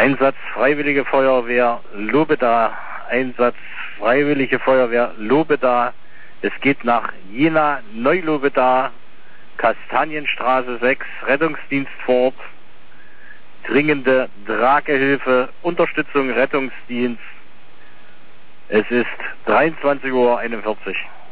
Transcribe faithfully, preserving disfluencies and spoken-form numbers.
Einsatz Freiwillige Feuerwehr Lobeda, Einsatz Freiwillige Feuerwehr Lobeda. Es geht nach Jena Neu-Lobeda, Kastanienstraße sechs, Rettungsdienst vor Ort, dringende Tragehilfe, Unterstützung Rettungsdienst. Es ist dreiundzwanzig Uhr einundvierzig.